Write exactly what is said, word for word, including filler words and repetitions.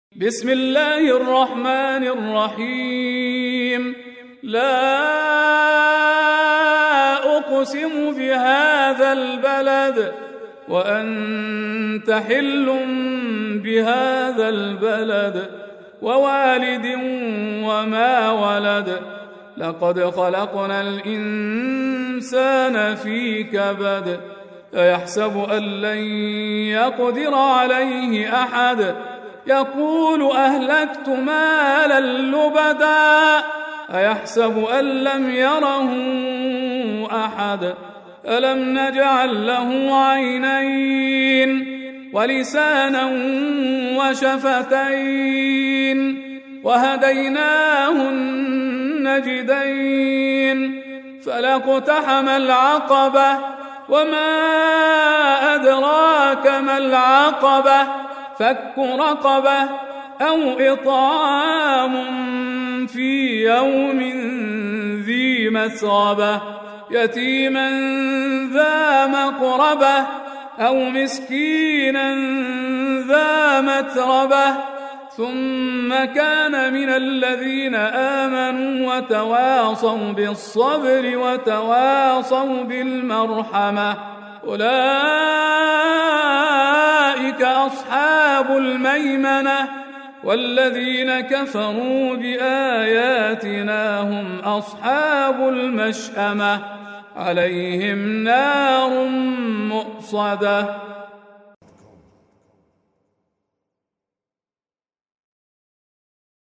بسم الله الرحمن الرحيم. لا أقسم بهذا البلد وأنت حل بهذا البلد ووالد وما ولد لقد خلقنا الإنسان في كبد أيحسب أن لن يقدر عليه أحد يقول أهلكت مالا لبدا أيحسب أن لم يره أحد ألم نجعل له عينين ولسانا وشفتين وهديناه النجدين فلاقتحم العقبة وما أدراك ما العقبة فك رقبة أو إطعام في يوم ذي مسغبة يتيما ذا مقربة أو مسكينا ذا متربة ثم كان من الذين آمنوا وتواصوا بالصبر وتواصوا بالمرحمة أولئك أصحاب الميمنة والذين كفروا بآياتنا هم أصحاب المشأمة عليهم نار مؤصدة